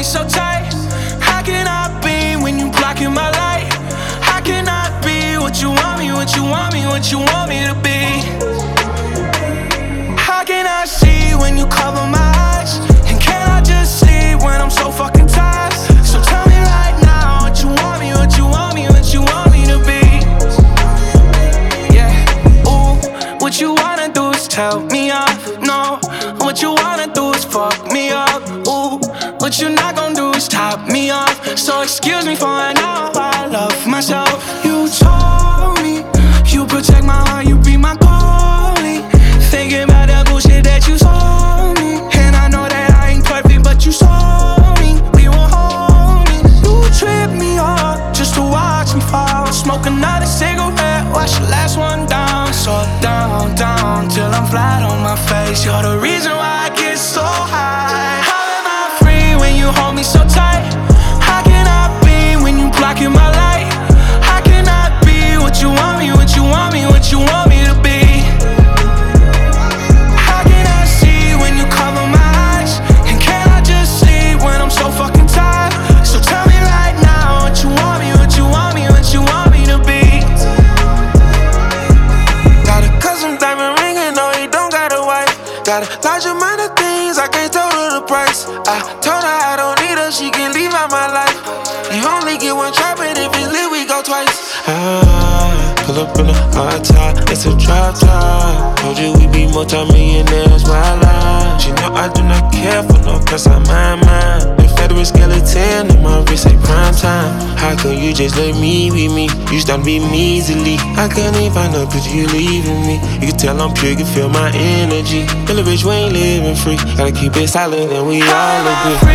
me so tight? How can I be when you blocking my light? How can I be what you want me, what you want me, what you want me to be? How can I see when you cover my eyes? And can I just sleep when I'm so fucking tired? So tell me right now what you want me, what you want me, what you want me to be. Yeah, ooh, what you wanna do is tell me off. No, what you wanna do is fuck me up. Ooh, what you not gonna do is top me off. So excuse me for an hour, I love myself. You told me you protect my heart, you be my goalie. Thinking about that bullshit that you told me. And I know that I ain't perfect, but you saw me. We were homies. You tripped me up just to watch me fall. Smoke another cigarette, watch the last one down. So down, down, till I'm flat on my face. You're the reason why I get so high. How am I free when you hold me so tight? How can I be when you blocking my light? How can I be what you want me, what you want me, what you want me to be? How can I see when you cover my eyes? And can I just sleep when I'm so fucking tired? So tell me right now what you want me, what you want me, what you want me to be. Got a custom diamond ring and no, he don't got a wife. Got a large amount of things, I can't tell her the price. I told her I don't need her, she can leave out my life. You only get one try, but if it's lit, we go twice. Pull up in a hard top, it's a drop top. Told you we be multi-millionaires, my life. She know I do not care for no cause I'm mine. The federal skeleton in my wrist ain't prime time. How come you just let me be me? You start be me easily. I can't even find out cause you leaving me. You can tell I'm pure, you can feel my energy. Feel a bitch, we ain't living free. Gotta keep it solid and we all agree.